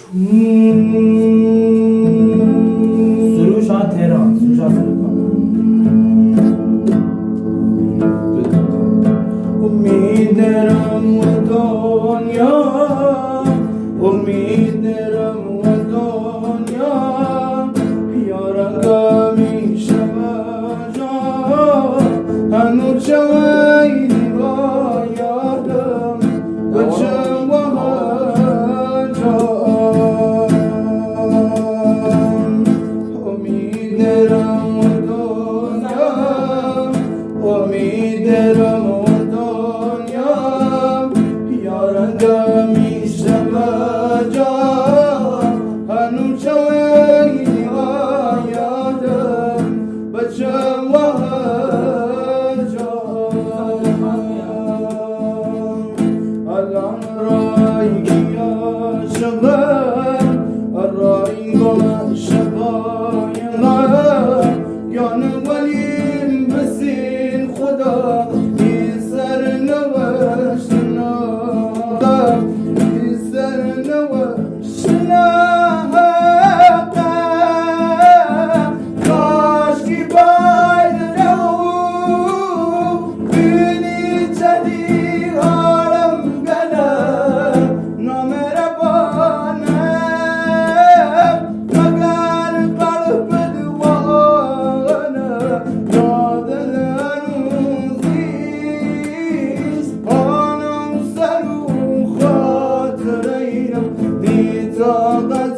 سروش ها تهران سروش ها امید دارم و دنیا امید دارم و دنیا یارنگا می شود هنو چوی نگاه یادم بچم و امید دارم و دنیا امید دارم و دنیا یارنگا می شود هنو چوی نگاه یادم بچم و الان رای شبه رای گل شبای یان ولیم بسین خدا این سر نوشت ناغم این سر نوشت ناغم کاشکی باید رو بینی جدی آرم گنه نامربانه مگر قلب دوانه یادن روزیست آنم سرو خاطر ایرم دی طاقت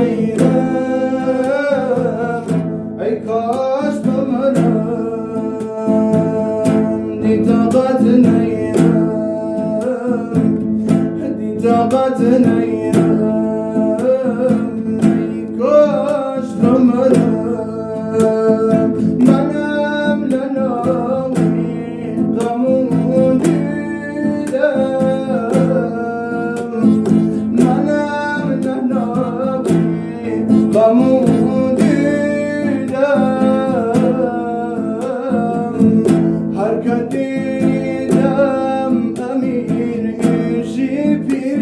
نیرم ای کاش بمرم دی طاقت نیرم دی طاقت نیرم ای کاش بمرم منم لناوی غمون دیدم منم لناوی غمون دیدم هر که دیدم امیر ایشی پیر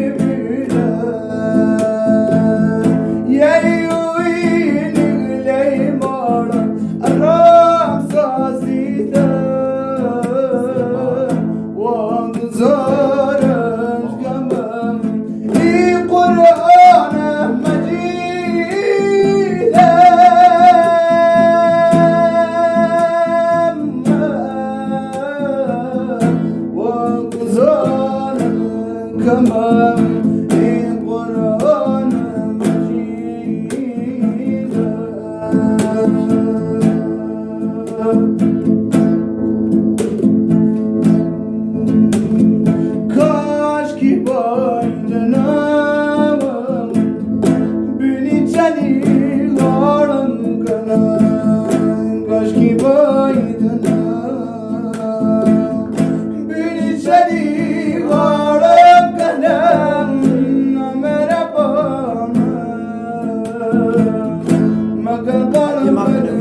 بیدم یه نگلی مارا ارام سازیدم وانگزارش گمم ای قرآن مجیدم وانگزارش گمم ای قرآن کاش کی باید نامم بینی چنی غارم کنم کاش کی باید نامم بینی چنی غارم کنم نامربانم مگر قلب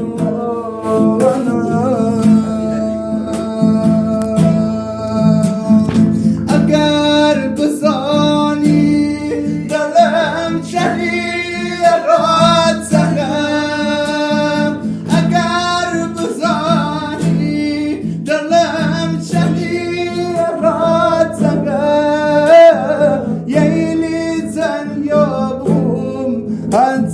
اگر بزانی دلم چنی راد سهم اگر بزانی دلم چنی راد سهم یعنی زن یابم